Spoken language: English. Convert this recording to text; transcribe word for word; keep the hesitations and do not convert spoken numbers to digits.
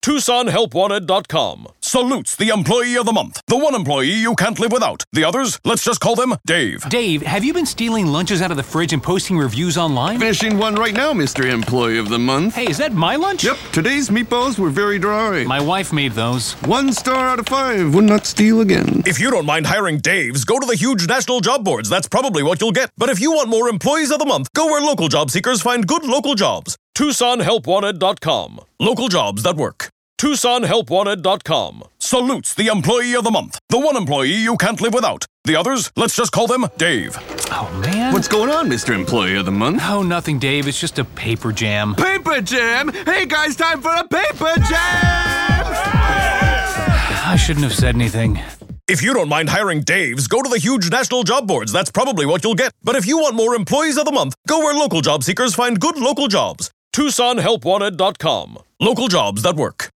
Tucson Help Wanted dot com salutes the employee of the month. The one employee you can't live without. The others, let's just call them Dave. Dave, have you been stealing lunches out of the fridge and posting reviews online? Finishing one right now, Mister Employee of the Month. Hey, is that my lunch? Yep, today's meatballs were very dry. My wife made those. One star out of five. Would not steal again. If you don't mind hiring Daves, go to the huge national job boards. That's probably what you'll get. But if you want more employees of the month, go where local job seekers find good local jobs. Tucson Help Wanted dot com. Local jobs that work. Tucson Help Wanted dot com salutes the employee of the month. The one employee you can't live without. The others, let's just call them Dave. Oh, man. What's going on, Mister Employee of the Month? Oh, nothing, Dave. It's just a paper jam. Paper jam? Hey, guys, time for a paper jam! I shouldn't have said anything. If you don't mind hiring Daves, go to the huge national job boards. That's probably what you'll get. But if you want more employees of the month, go where local job seekers find good local jobs. Tucson Help Wanted dot com. Local jobs that work.